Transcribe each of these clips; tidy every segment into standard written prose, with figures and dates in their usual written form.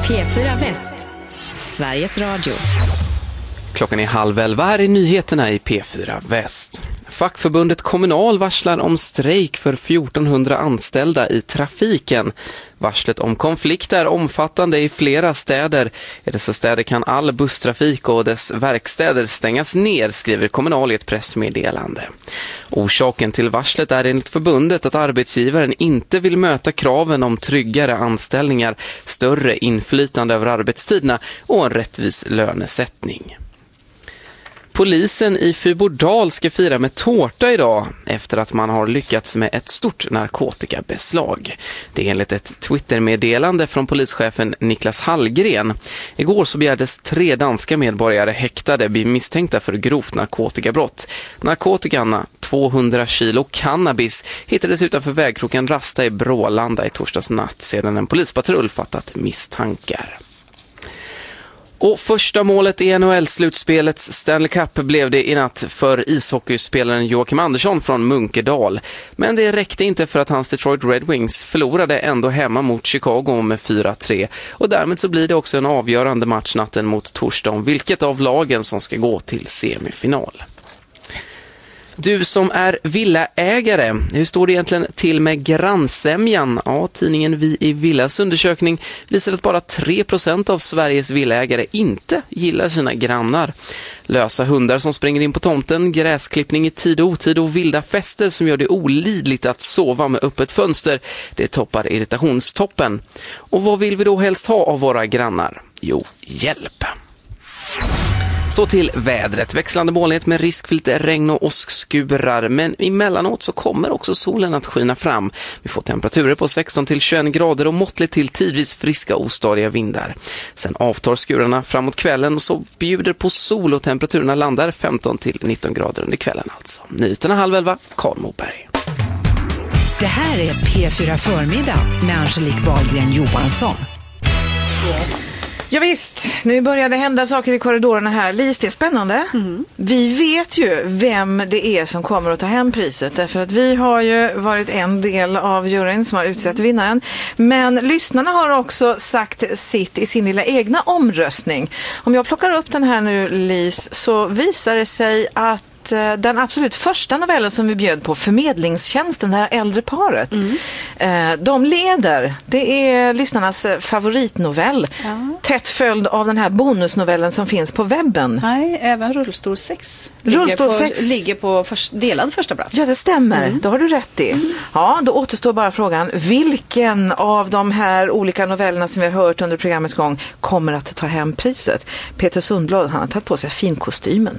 P4 Väst, Sveriges Radio. Klockan är 10:30. Här är nyheterna i P4 Väst. Fackförbundet Kommunal varslar om strejk för 1400 anställda i trafiken. Varslet om konflikt är omfattande i flera städer. I dessa städer kan all busstrafik och dess verkstäder stängas ner, skriver Kommunal i ett pressmeddelande. Orsaken till varslet är enligt förbundet att arbetsgivaren inte vill möta kraven om tryggare anställningar, större inflytande över arbetstiderna och en rättvis lönesättning. Polisen i Fyrbodal ska fira med tårta idag efter att man har lyckats med ett stort narkotikabeslag. Det är enligt ett Twittermeddelande från polischefen Niklas Hallgren. Igår så begärdes 3 danska medborgare häktade misstänkta för grovt narkotikabrott. Narkotikan, 200 kilo cannabis, hittades utanför vägkroken Rasta i Brålanda i torsdags natt sedan en polispatrull fattat misstankar. Och första målet i NHL-slutspelets Stanley Cup blev det i natt för ishockeyspelaren Joakim Andersson från Munkedal. Men det räckte inte för att hans Detroit Red Wings förlorade ändå hemma mot Chicago med 4-3. Och därmed så blir det också en avgörande match natten mot torsdag om vilket av lagen som ska gå till semifinal. Du som är villaägare, hur står det egentligen till med grannsämjan? Ja, tidningen Vi i Villas undersökning visar att bara 3% av Sveriges villaägare inte gillar sina grannar. Lösa hundar som springer in på tomten, gräsklippning i tid och otid och vilda fester som gör det olidligt att sova med öppet fönster. Det toppar irritationstoppen. Och vad vill vi då helst ha av våra grannar? Jo, hjälp! Så till vädret. Växlande molnighet med risk för lite regn och åskskurar. Men emellanåt så kommer också solen att skina fram. Vi får temperaturer på 16-21 grader och måttligt till tidvis friska ostadiga vindar. Sen avtar skurarna framåt kvällen och så bjuder på sol och temperaturerna landar 15-19 grader under kvällen alltså. Nyheterna 10:30, Carl Moberg. Det här är P4 Förmiddag med Angelique Wahlgren Johansson. Ja visst, nu börjar det hända saker i korridorerna här. Lis, det är spännande. Vi vet ju vem det är som kommer att ta hem priset. Därför att vi har ju varit en del av juryn som har utsett vinnaren. Men lyssnarna har också sagt sitt i sin lilla egna omröstning. Om jag plockar upp den här nu, Lis, så visar det sig att den absolut första novellen som vi bjöd på, Förmedlingstjänsten, det här äldre paret, de leder. Det är lyssnarnas favoritnovell. Ja. Tätt följd av den här bonusnovellen som finns på webben. Nej, även Rullstol 6 ligger på delad första plats. Ja, det stämmer. Då har du rätt i. Ja, då återstår bara frågan, vilken av de här olika novellerna som vi har hört under programmets gång kommer att ta hem priset? Peter Sundblad, han har tagit på sig finkostymen.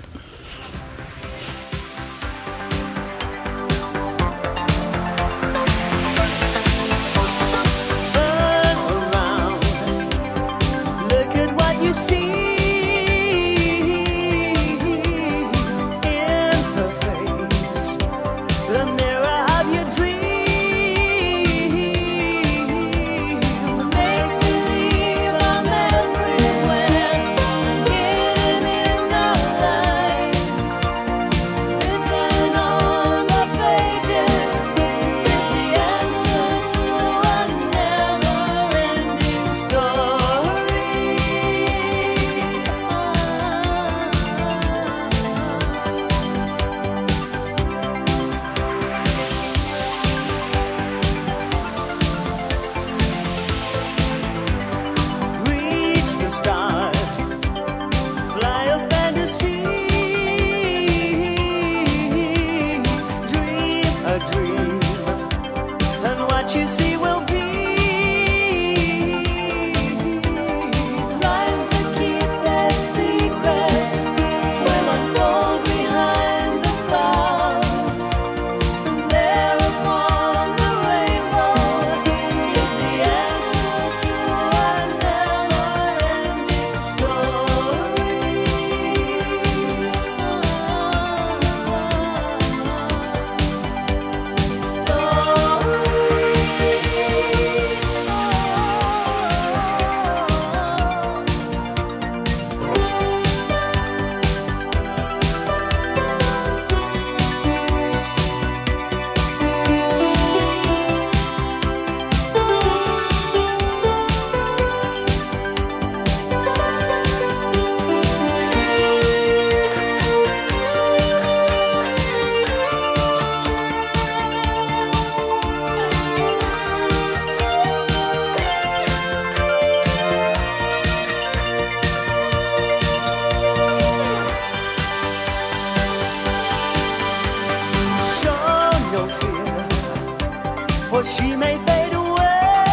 she may fade away.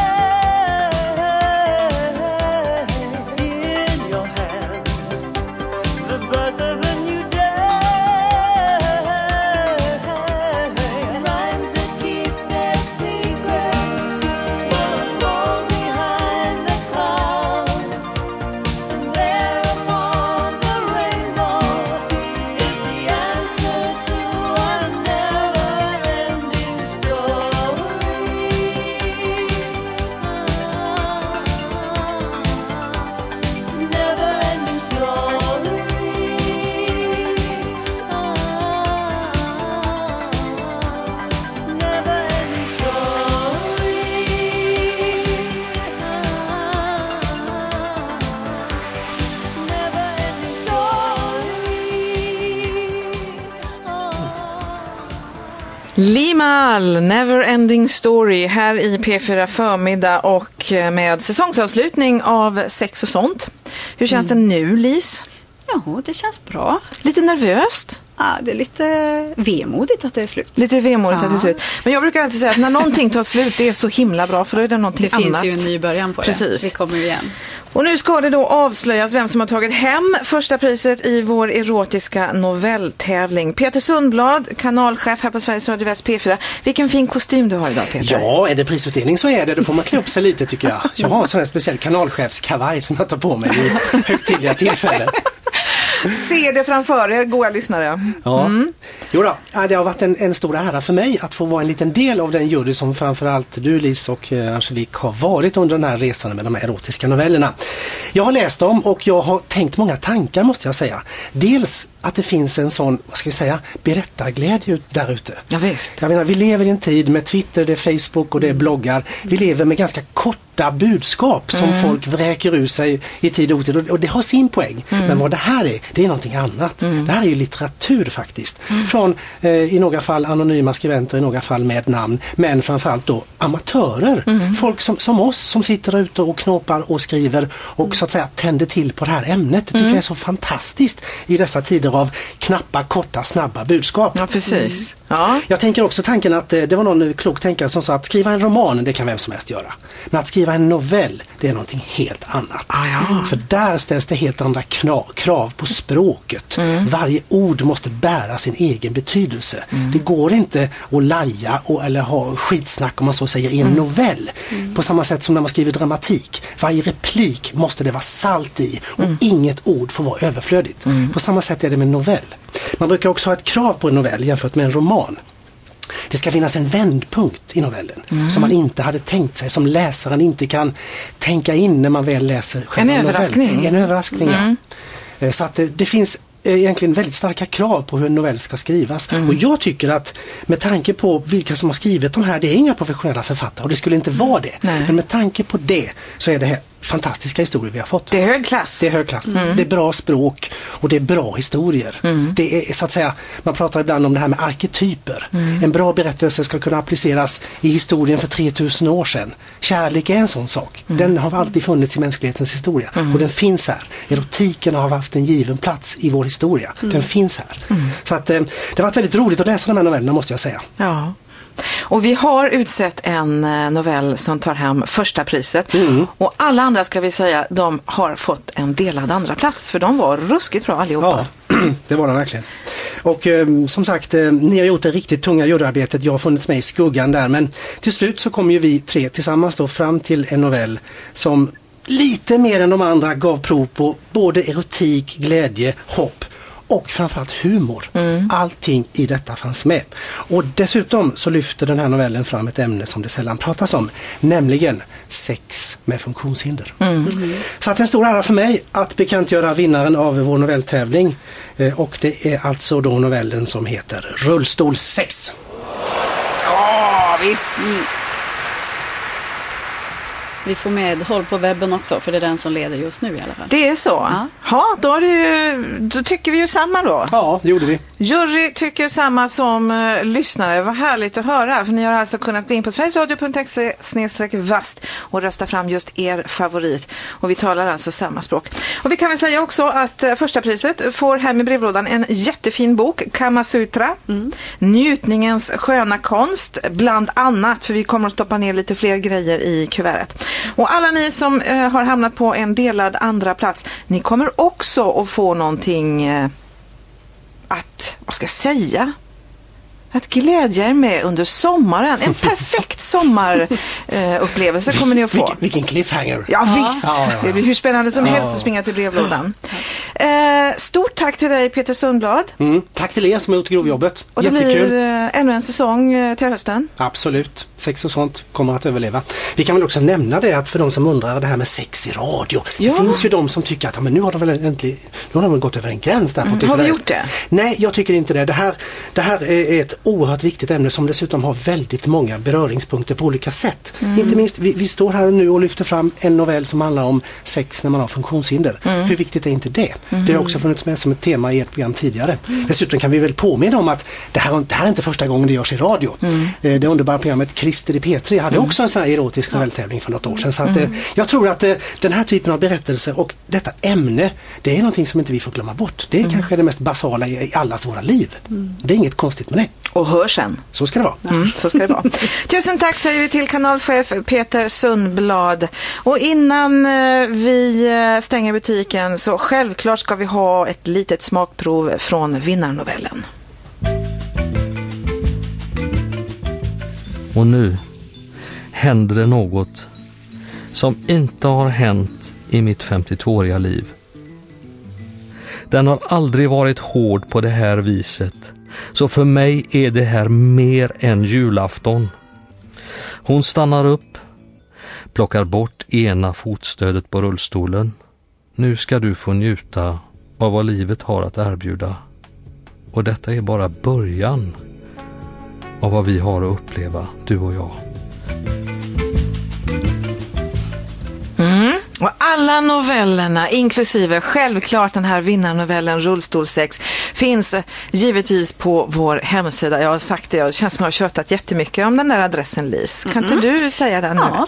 In your hands, the birth of a new day. Rhymes that keep their secrets will fall behind the clouds. And there upon the rainbow is the answer to a never-ending story. Never-ending story. Never-ending story. Never-ending story. Limahl, Neverending Story här i P4 förmiddag och med säsongsavslutning av Sex och sånt. Hur känns det nu, Lis? Ja, det känns bra. Lite nervöst? Ja, det är lite vemodigt att det är slut. Lite vemodigt att det är slut. Men jag brukar alltid säga att när någonting tar slut, det är så himla bra, för då är det någonting annat. Det finns ju en ny början på Precis. det. Vi kommer igen. Och nu ska det då avslöjas vem som har tagit hem första priset i vår erotiska novelltävling. Peter Sundblad, kanalchef här på Sveriges Radio Väst P4. Vilken fin kostym du har idag, Peter. Ja, är det prisutdelning så är det. Då får man klä upp sig lite, tycker jag. Jag har en sån här speciell kanalchefskavaj som jag tar på mig i högtidliga tillfällen. Se det framför er, goda lyssnare. Ja. Jo då, det har varit en stor ära för mig att få vara en liten del av den jury som framförallt du, Lis, och Angelique har varit under den här resan med de här erotiska novellerna. Jag har läst dem och jag har tänkt många tankar, måste jag säga. Dels att det finns en sån, vad ska vi säga, berättarglädje där ute. Ja, visst. Jag menar, vi lever i en tid med Twitter, det är Facebook och det är bloggar. Vi lever med ganska korta budskap som folk vräker ur sig i tid och otid. Och det har sin poäng. Men vad det här är, det är någonting annat. Det här är ju litteratur faktiskt. Från i några fall anonyma skribenter, i några fall med namn. Men framförallt då amatörer. Folk som oss som sitter ute och knåpar och skriver och så att säga tänder till på det här ämnet. Det tycker jag är så fantastiskt i dessa tider av knappa, korta, snabba budskap. Ja, precis. Ja. Jag tänker också tanken att det var någon klok tänkare som sa att skriva en roman, det kan vem som helst göra. Men att skriva en novell, det är någonting helt annat. För där ställs det helt andra krav på språket. Varje ord måste bära sin egen betydelse. Det går inte att laja eller ha skitsnack, om man så säger, i en novell. På samma sätt som när man skriver dramatik. Varje replik måste det vara salt i och inget ord får vara överflödigt. På samma sätt är det med en novell. Man brukar också ha ett krav på en novell jämfört med en roman. Det ska finnas en vändpunkt i novellen som man inte hade tänkt sig, som läsaren inte kan tänka in när man väl läser själva novellen. En överraskning, ja. Så att det finns egentligen väldigt starka krav på hur en novell ska skrivas. Och jag tycker att med tanke på vilka som har skrivit de här, det är inga professionella författare och det skulle inte vara det. Men med tanke på det så är det här fantastiska historier vi har fått. Det är hög klass. Det är hög klass. Det är bra språk och det är bra historier. Det är så att säga, man pratar ibland om det här med arketyper. En bra berättelse ska kunna appliceras i historien för 3000 år sedan. Kärlek är en sån sak. Den har alltid funnits i mänsklighetens historia och den finns här. Erotiken har haft en given plats i vår historia. Den finns här. Så att det har varit väldigt roligt att läsa de här novellerna, måste jag säga. Ja. Och vi har utsett en novell som tar hem första priset. Och alla andra, ska vi säga, de har fått en delad andra plats, för de var ruskigt bra allihopa. Ja, det var de verkligen. Och som sagt, ni har gjort det riktigt tunga juryarbetet. Jag har funnits med i skuggan där, men till slut så kom ju vi tre tillsammans då fram till en novell som lite mer än de andra gav prov på både erotik, glädje, hopp och framförallt humor. Allting i detta fanns med. Och dessutom så lyfter den här novellen fram ett ämne som det sällan pratas om, nämligen sex med funktionshinder. Så att en stor ära för mig att bekantgöra vinnaren av vår novelltävling. Och det är alltså då novellen som heter Rullstolssex. Ja, visst. Vi får med håll på webben också, för det är den som leder just nu i alla fall. Det är så? Ja, då tycker vi ju samma då. Ja, det gjorde vi. Jury tycker samma som lyssnare. Vad härligt att höra. För ni har alltså kunnat gå in på sverigesradio.se/vast och rösta fram just er favorit. Och vi talar alltså samma språk. Och vi kan väl säga också att första priset får hem i brevlådan en jättefin bok, Kama Sutra. Njutningens sköna konst, bland annat. För vi kommer att stoppa ner lite fler grejer i kuvertet. Och alla ni som har hamnat på en delad andra plats, ni kommer också att få någonting vad ska jag säga? Att glädja er med under sommaren. En perfekt sommarupplevelse kommer ni att få. Vilken cliffhanger. Ja, visst. Det blir hur spännande som helst att springa till brevlådan. Stort tack till dig, Peter Sundblad. Tack till er som har gjort grovjobbet. Och det blir ännu en säsong till hösten. Absolut. Sex och sånt kommer att överleva. Vi kan väl också nämna det att för de som undrar det här med sex i radio. Det finns ju de som tycker att men nu har de väl gått över en gräns där på Har vi gjort det? Nej, jag tycker inte det. Det här är ett oerhört viktigt ämne som dessutom har väldigt många beröringspunkter på olika sätt. Inte minst, vi står här nu och lyfter fram en novell som handlar om sex när man har funktionshinder. Hur viktigt är inte det? Det har också funnits med som ett tema i ett program tidigare. Dessutom kan vi väl påminna om att det här är inte första gången det görs i radio. Det underbara programmet Christer i P3 hade också en sån här erotisk novelltävling för något år sedan. Så att, jag tror att den här typen av berättelser och detta ämne, det är någonting som inte vi får glömma bort. Det är kanske det mest basala i allas våra liv. Det är inget konstigt med det. Och hör sen. Så ska det vara. Så ska det vara. Tusen tack säger vi till kanalchef Peter Sundblad. Och innan vi stänger butiken så självklart ska vi ha ett litet smakprov från vinnarnovellen. Och nu händer det något som inte har hänt i mitt 52-åriga liv. Den har aldrig varit hård på det här viset. Så för mig är det här mer än julafton. Hon stannar upp, plockar bort ena fotstödet på rullstolen. Nu ska du få njuta av vad livet har att erbjuda. Och detta är bara början av vad vi har att uppleva, du och jag. Och alla novellerna, inklusive självklart den här vinnarnovellen Rullstolsex, finns givetvis på vår hemsida. Jag har sagt det, det känns som jag har tjötat jättemycket om den där adressen, Lis. Kan inte du säga den nu? Ja,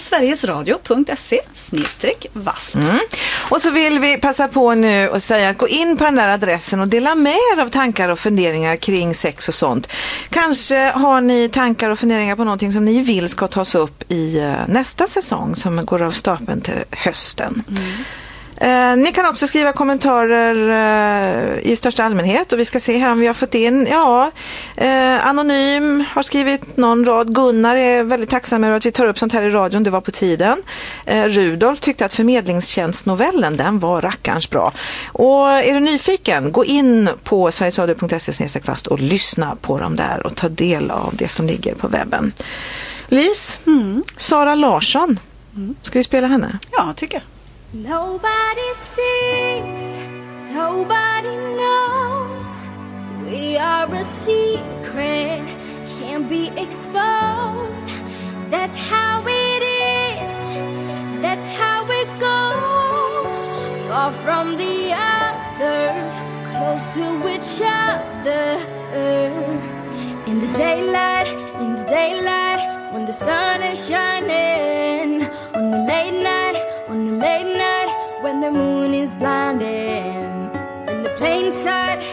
sverigesradio.se/vast. Och så vill vi passa på nu och säga att gå in på den där adressen och dela med er av tankar och funderingar kring sex och sånt. Kanske har ni tankar och funderingar på någonting som ni vill ska tas upp i nästa säsong som går av stapeln till hösten. Ni kan också skriva kommentarer i största allmänhet och vi ska se här om vi har fått in Anonym har skrivit någon rad. Gunnar är väldigt tacksam över att vi tar upp sånt här i radion, det var på tiden. Rudolf tyckte att förmedlingstjänstnovellen, den var rackarns bra. Och är du nyfiken, gå in på sverigesradio.se/vast och lyssna på dem där och ta del av det som ligger på webben. Lis, Sara Larsson, ska vi spela henne? Ja, tycker jag. Nobody sees, nobody knows. We are a secret, can't be exposed. That's how it is, that's how it goes. Far from the others, close to each other. In the daylight, when the sun is shining. On the late night, when the moon is blinding. In the plain sight,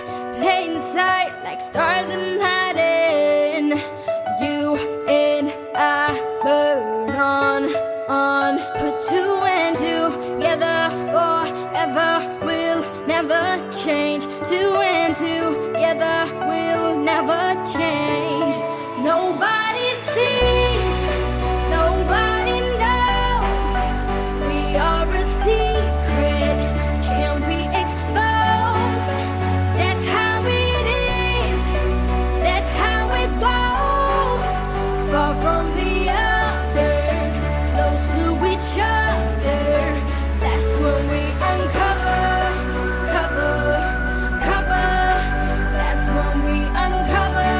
like stars in hiding. You and I burn on. Put two and two together forever. We'll never change. Two and two together. We'll never change. Nobody sees, nobody knows. We are a secret, can't be exposed. That's how it is, that's how it goes. Far from the others, close to each other. That's when we uncover. That's when we uncover.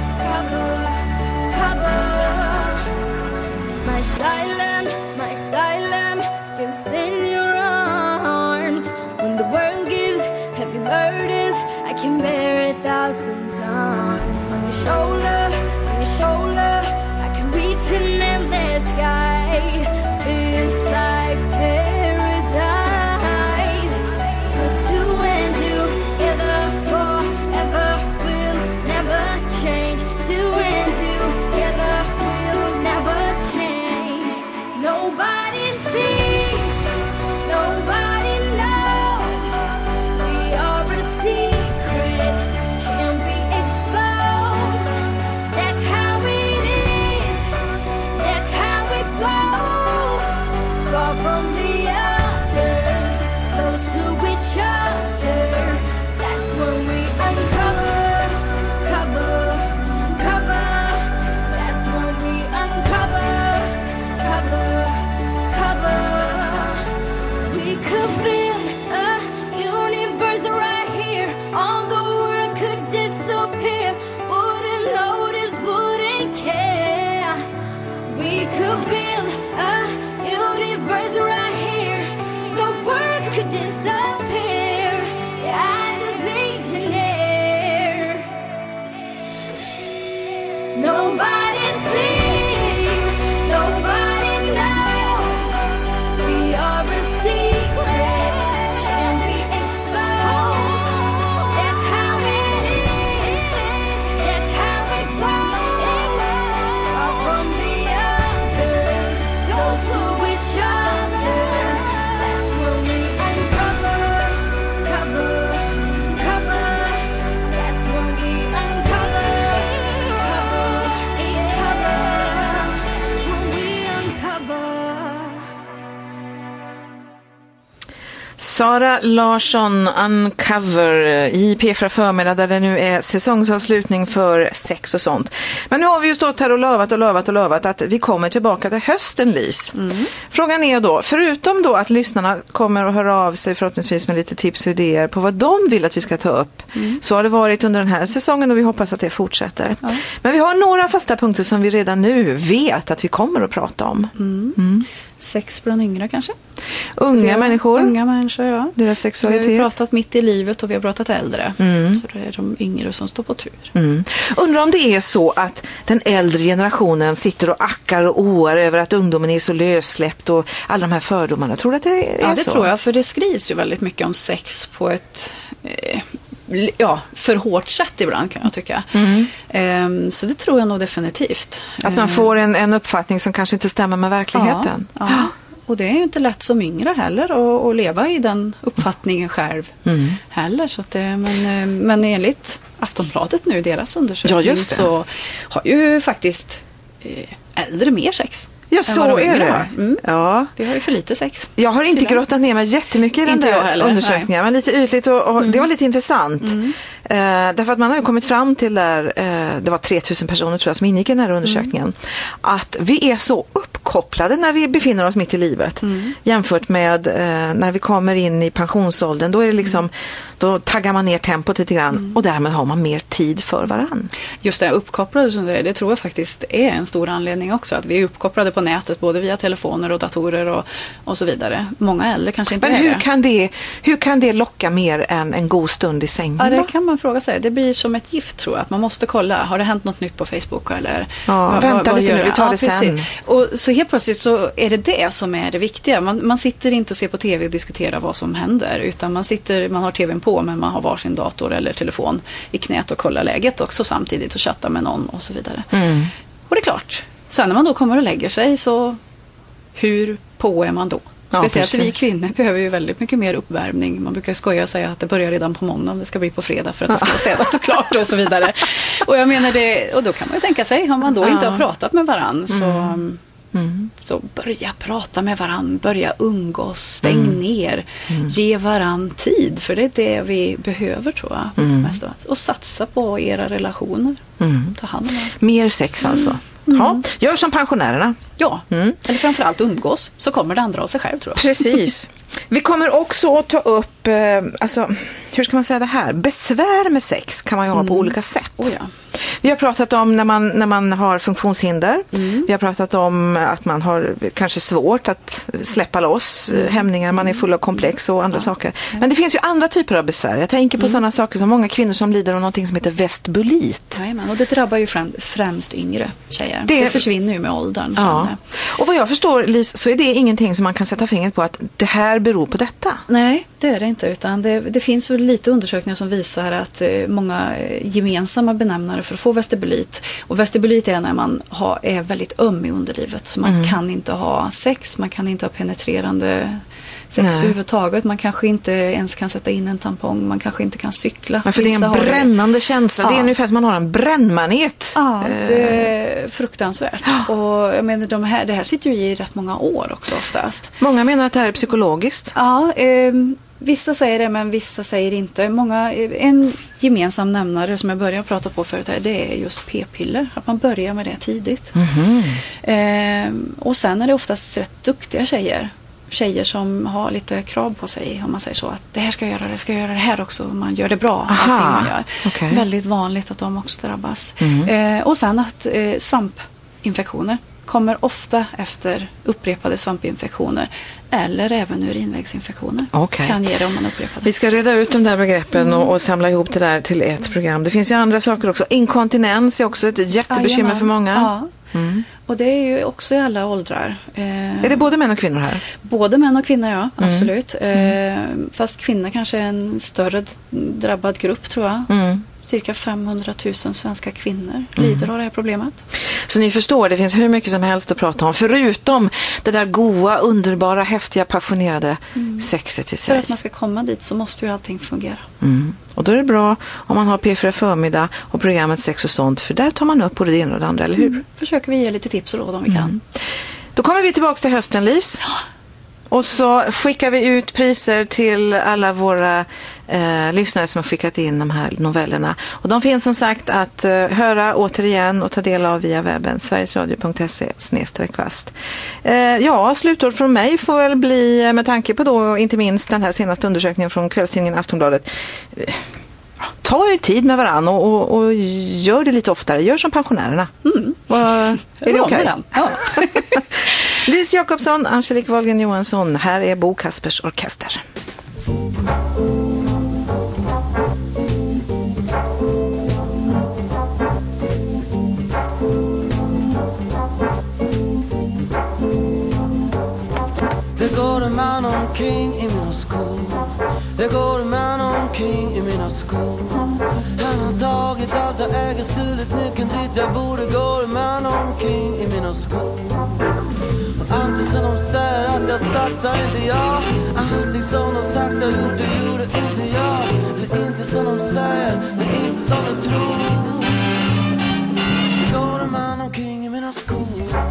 My silence the sky feels like paradise. Put two and together forever will never change. Two and together will never change. Nobody sees, nobody knows. We are a secret, can't be exposed. That's how it is, that's how it goes. Far from the others, close to each other. That's when we uncover, cover, cover. That's when we uncover, cover, cover. We could build a universe right here. All the world could disappear. Wouldn't notice, wouldn't care. We could build a universe right here. The world could disappear. Yeah, I just need you near. Nobody sees, nobody knows. We are a secret, can't be exposed. That's how it is, that's how it goes. Far from the others, close to each other. That's when we uncover, cover, cover. That's when we uncover, cover, cover. That's when we uncover. Sara Larsson, Uncover i P4 Förmiddag, där det nu är säsongsavslutning för sex och sånt. Men nu har vi ju stått här och lovat att vi kommer tillbaka till hösten, Lis. Frågan är då, förutom då att lyssnarna kommer att höra av sig förhoppningsvis med lite tips och idéer på vad de vill att vi ska ta upp, så har det varit under den här säsongen och vi hoppas att det fortsätter. Men vi har några fasta punkter som vi redan nu vet att vi kommer att prata om. Sex bland yngre kanske? Unga människor. Unga människor, ja. Deras sexualitet. Vi har pratat mitt i livet och vi har pratat äldre. Så det är de yngre som står på tur. Undrar om det är så att den äldre generationen sitter och ackar och oar över att ungdomen är så lössläppt och alla de här fördomarna. Tror du att det är så? Ja, det tror jag. För det skrivs ju väldigt mycket om sex på ett för hårt sätt ibland, kan jag tycka. Så det tror jag nog definitivt. Att man får en uppfattning som kanske inte stämmer med verkligheten. Ja. Och det är ju inte lätt som yngre heller att leva i den uppfattningen själv heller. Så att men enligt Aftonbladet nu, deras undersökning, så har ju faktiskt äldre mer sex. Ja, så är det. Ja. Vi har ju för lite sex. Jag har inte grottat ner mig jättemycket i den där undersökningen, men lite ytligt och det var lite intressant. Därför att man har ju kommit fram till där, det var 3000 personer tror jag som ingick i den här undersökningen, att vi är så uppkopplade när vi befinner oss mitt i livet jämfört med när vi kommer in i pensionsåldern. Då är det liksom, då taggar man ner tempot lite grann och därmed har man mer tid för varann. Just det, uppkopplade, det tror jag faktiskt är en stor anledning också, att vi är uppkopplade på nätet både via telefoner och datorer och så vidare. Många äldre kanske inte men är det. Hur kan det locka mer än en god stund i sängen? Ja, det kan man fråga sig. Det blir som ett gift, tror jag. Att man måste kolla, har det hänt något nytt på Facebook? Eller, vänta lite nu, vi tar det sen. Och så helt plötsligt så är det som är det viktiga. Man sitter inte och ser på tv och diskuterar vad som händer, utan man har tvn på, men man har varsin dator eller telefon i knät och kollar läget också samtidigt och chattar med någon och så vidare. Och det är klart, sen när man då kommer och lägger sig, så hur på är man då? Speciellt vi kvinnor behöver ju väldigt mycket mer uppvärmning. Man brukar skoja och säga att det börjar redan på måndag om det ska bli på fredag för att det ska vara städat och klart och så vidare. Och jag menar det, och då kan man ju tänka sig, har man då inte har pratat med varann så börja prata med varann, börja umgås, stäng ner, ge varann tid, för det är det vi behöver, tror jag, mest av allt. Och satsa på era relationer. Ta hand om det. Mer sex alltså. Ja, gör som pensionärerna. Ja, eller framförallt umgås, så kommer det andra av sig själv, tror jag. Precis. Vi kommer också att ta upp, hur ska man säga det här? Besvär med sex kan man ju ha på olika sätt. Vi har pratat om när man har funktionshinder. Vi har pratat om att man har kanske svårt att släppa loss hämningar, man är full av komplex och andra saker. Men det finns ju andra typer av besvär. Jag tänker på sådana saker som många kvinnor som lider av någonting som heter vestibulit. Jajamän, och det drabbar ju främst yngre tjejer. Det försvinner ju med åldern. Ja. Och vad jag förstår, Lis, så är det ingenting som man kan sätta fingret på att det här beror på detta. Nej, det är det inte, utan det finns väl lite undersökningar som visar att många gemensamma benämnare för att få vestibulit. Och vestibulit är när man är väldigt öm i underlivet, så man kan inte ha sex, man kan inte ha penetrerande sex överhuvudtaget. Man kanske inte ens kan sätta in en tampong. Man kanske inte kan cykla. Ja, för det är en brännande känsla. Ja. Det är ungefär som man har en brännmanet. Ja, det är fruktansvärt. Och jag menar, det här sitter ju i rätt många år också oftast. Många menar att det här är psykologiskt. Ja, vissa säger det, men vissa säger inte. En gemensam nämnare som jag började prata på förut här, det är just p-piller. Att man börjar med det tidigt. Och sen är det oftast rätt duktiga tjejer som har lite krav på sig, om man säger så, att det här ska jag göra, det ska jag göra det här också, man gör det bra, allting man gör. Okay. Väldigt vanligt att de också drabbas. Och sen att svampinfektioner kommer ofta efter upprepade svampinfektioner eller även urinvägsinfektioner. Kan ge det om man upprepar det. Vi ska reda ut de där begreppen och samla ihop det där till ett program. Det finns ju andra saker också. Inkontinens är också ett jättebekymmer för många. Ja. Och det är ju också i alla åldrar. Är det både män och kvinnor här? Både män och kvinnor, ja, absolut. Fast kvinnor kanske är en större drabbad grupp, tror jag. Cirka 500 000 svenska kvinnor lider av det här problemet. Så ni förstår, det finns hur mycket som helst att prata om. Förutom det där goa, underbara, häftiga, passionerade sexet i sig. För att man ska komma dit så måste ju allting fungera. Och då är det bra om man har P4 förmiddag och programmet Sex och sånt. För där tar man upp både det ena och det andra, eller hur? Försöker vi ge lite tips och råd om vi kan. Då kommer vi tillbaka till hösten, Lis. Och så skickar vi ut priser till alla våra lyssnare som har skickat in de här novellerna. Och de finns som sagt att höra återigen och ta del av via webben sverigesradio.se/kvast. Slutord från mig får väl bli, med tanke på då inte minst den här senaste undersökningen från kvällstidningen Aftonbladet. Ta er tid med varann och gör det lite oftare. Gör som pensionärerna. Är det okej? Ja. Lis Jakobsson, Angelique Wahlgren Johansson. Här är Bo Kaspers Orkester. Det går en man omkring i mina skor. Det går en man omkring i mina skor. Han har tagit allt jag äger, stulit nyckeln dit jag borde. Går en man omkring i mina skor. Och allting som de säger att jag satsar inte jag. Allting som de sagt jag gjort, det gjorde inte jag. Det är inte som de säger, det är inte som de tror. Det går en man omkring i mina skor.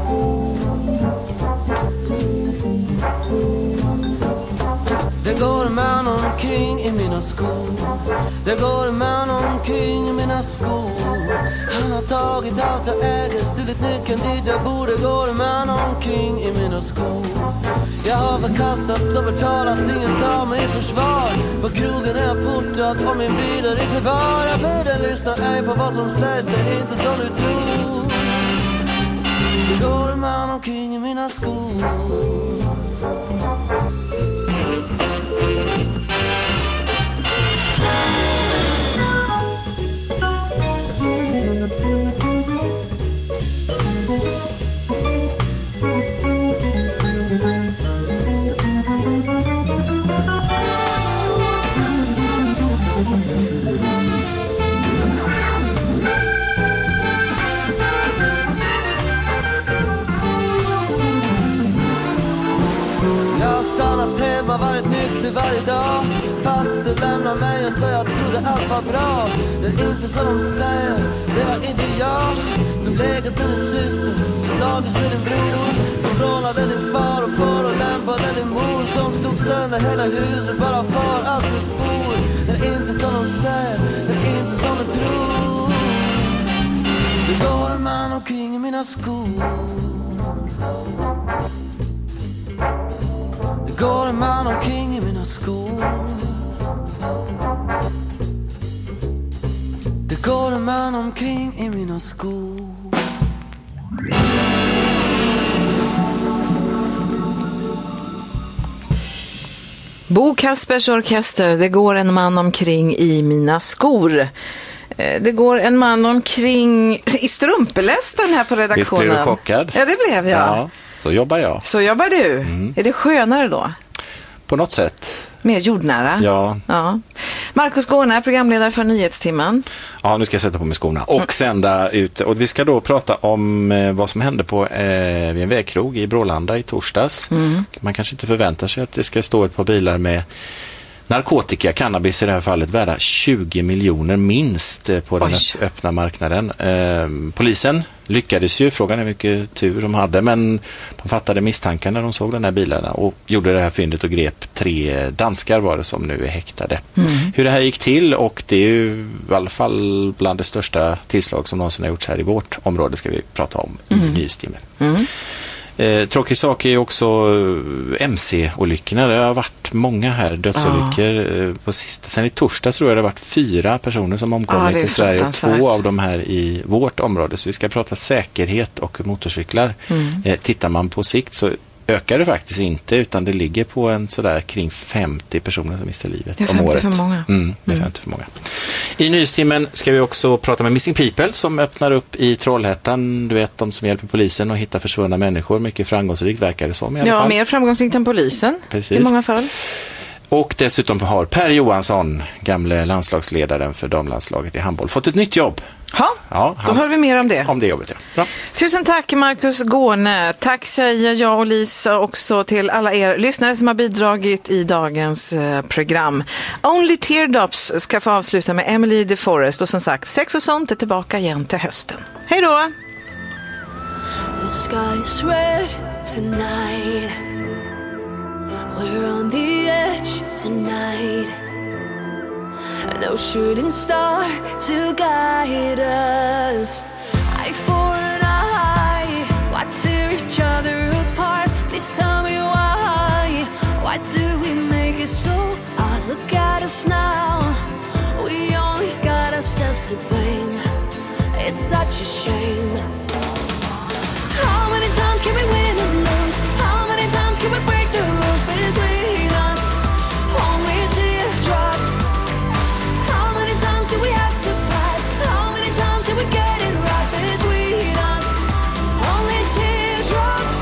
Det går en man omkring i mina skor. Det går en man omkring i mina skor. Han har tagit allt jag äger, stulit nyckeln dit jag borde. Går en man omkring i mina skor. Jag har förkastats och förtalats, ingen tar mig i försvar. På krogen är jag portad och min bil är i förvar. Jag borde lyssna ej på vad som sägs, det är inte som du tror. Det går en man omkring i mina skor. Varit nykter varje dag. Fast du lämnar mig och så jag trodde allt var bra. Det är inte som de säger, det var inte jag som legat med din syster, slagits med din bror, som rånade din far och far och lämpade din mor, som stod sönder hela huset bara för att du for. Det är inte som de säger, det är inte som du tror. Det går en man omkring i mina skor. Det går en man omkring i mina skor. Det går en man omkring i mina skor. Bo Kaspers Orkester, det går en man omkring i mina skor. Det går en man omkring i strumpelästen här på redaktionen. Visst blev du chockad? Ja, det blev jag. Ja, så jobbar jag. Så jobbar du. Är det skönare då? På något sätt. Mer jordnära? Ja. Marcus Gårne, programledare för Nyhetstimmen. Ja, nu ska jag sätta på mig skorna och sända ut. Och vi ska då prata om vad som hände på vid en vägkrog i Brålanda i torsdags. Man kanske inte förväntar sig att det ska stå ett par bilar med narkotika, cannabis i det här fallet, värda 20 miljoner minst på den öppna marknaden. Polisen lyckades ju, frågan är hur mycket tur de hade, men de fattade misstankar när de såg den här bilarna och gjorde det här fyndet och grep 3 danskar var det som nu är häktade. Hur det här gick till, och det är ju i alla fall bland det största tillslag som någonsin har gjorts här i vårt område, ska vi prata om i Nyhetstimmen. Tråkig sak är också MC-olyckorna. Det har varit många här dödsolyckor på sista. Sen i torsdag tror jag det har varit 4 personer som omkommit i Sverige och 2 av dem här i vårt område. Så vi ska prata säkerhet och motorcyklar. Tittar man på sikt så ökar det faktiskt inte, utan det ligger på en sådär kring 50 personer som mister livet om året. Det är 50 för många. Det är 50 för många. I Nyhetstimmen ska vi också prata med Missing People som öppnar upp i Trollhättan. Du vet, de som hjälper polisen att hitta försvunna människor. Mycket framgångsrikt verkar det som i alla fall. Ja, mer framgångsrikt än polisen. Precis. I många fall. Och dessutom har Per Johansson, gamle landslagsledaren för damlandslaget i handboll, fått ett nytt jobb. Ja, då hör vi mer om det. Om det jobbet, ja. Bra. Tusen tack Marcus Gårne. Tack säger jag och Lisa också till alla er lyssnare som har bidragit i dagens program. Only Teardrops ska få avsluta med Emily DeForest. Och som sagt, Sex och sånt är tillbaka igen till hösten. Hej då! The sky's red tonight. We're on the edge tonight. No shooting star to guide us. Eye for an eye. Why tear each other apart? Please tell me why. Why do we make it so hard? Look at us now. We only got ourselves to blame. It's such a shame. How many times can we win and lose? How many times can we break the rules between us? Only teardrops. How many times do we have to fight? How many times do we get it right between us? Only teardrops.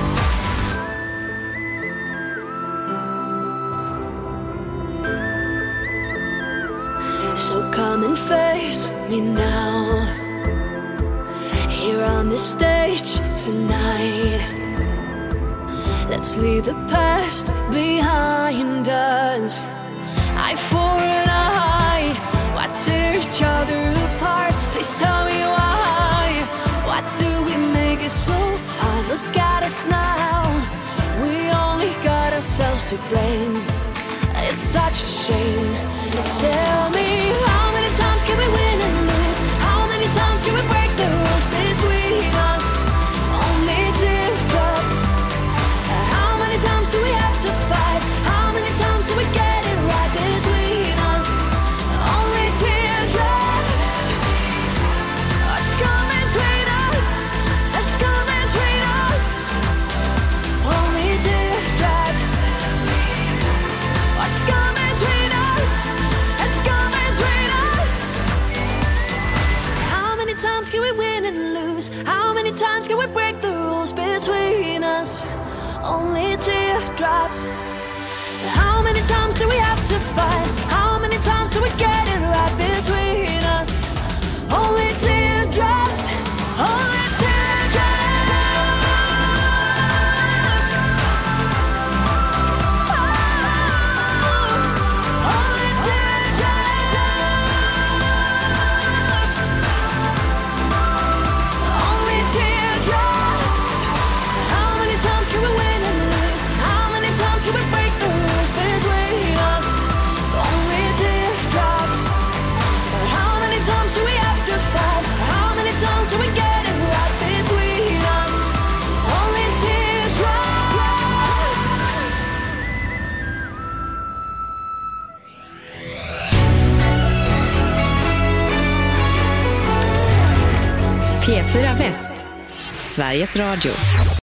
So come and face me now. Here on this stage tonight. Let's leave the past behind us. Eye for an eye. Why tear each other apart? Please tell me why. Why do we make it so hard? Look at us now. We only got ourselves to blame. It's such a shame. Tell me, how many times can we win and lose? How many times can we break the rules between us? Only teardrops. How many times do we have to fight? How many times do we get it right between us? Only teardrops. What's come between us? What's come between us? Only teardrops. What's come between us? What's come between us? How many times can we win and lose? How many times can we break the rules between us? Only teardrops. How many times do we have to fight? How many times do we get it right between us? Only teardrops. Only teardrops. Oh, only teardrops. Only teardrops. How many times can we win and lose? How many times can we break the rules between us? Only teardrops. But how many times do we have to fight? How many times do we get it right between us? Only teardrops. P4 Väst, Sveriges Radio.